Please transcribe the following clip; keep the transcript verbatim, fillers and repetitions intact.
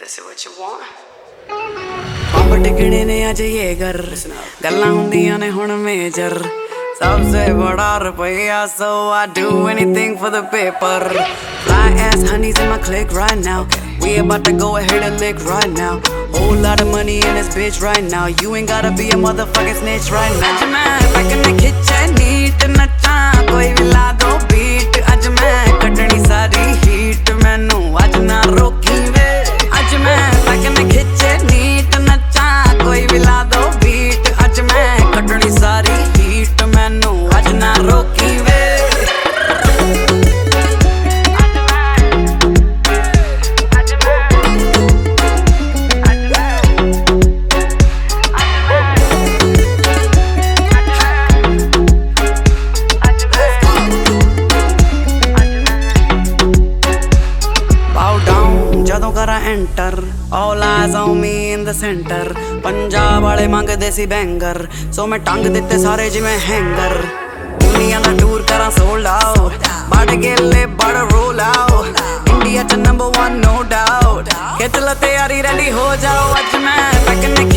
This is what you want. पंप टिकने ने अज ये घर गल्लां हुंदियां ने हुण मेजर सबसे बड़ा रुपया so I do anything for the paper. Fly ass honeys in my clique right now. We about to go ahead and lick right now. Whole lot of money in this bitch right now. You ain't gotta be a motherfucking snitch right now. आज मैं पकने खिंचे NEET नचा कोई भी ला दो beat. आज मैं कटनी सारी heat मैनू आज ना रोकी वे. आज मैं पकने खिंचे नीट नचा कोई भी ला दो beat. आज मैं कटनी सारी heat मैनू आज ना रोकी वे. ਜਦੋਂ ਕਰਾਂ enter all eyes on me in the center. Punjab ਵਾਲੇ ਮੰਗਦੇ ਸੀ ਬੈਂਗਰ ਸੋ ਮੈਂ ਟੰਗ ਦਿੱਤੇ ਸਾਰੇ ਜਿਵੇਂ ਹੈਂਗਰ. ਦੁਨੀਆ ਦਾ ਟੂਰ ਕਰਾਂ ਸੋਲਡ ਆਊਟ ਬੜ ਗੇਲੇ ਬੜ ਰੋਲ ਆਊਟ. ਇੰਡੀਆ ਚ ਨੰਬਰ वन नो डाउट ਖਿੱਚ ਲ ਤਿਆਰੀ ਰੈਡੀ ਹੋ ਜਾਓ. ਅੱਜ ਮੈਂ ਪੈਕ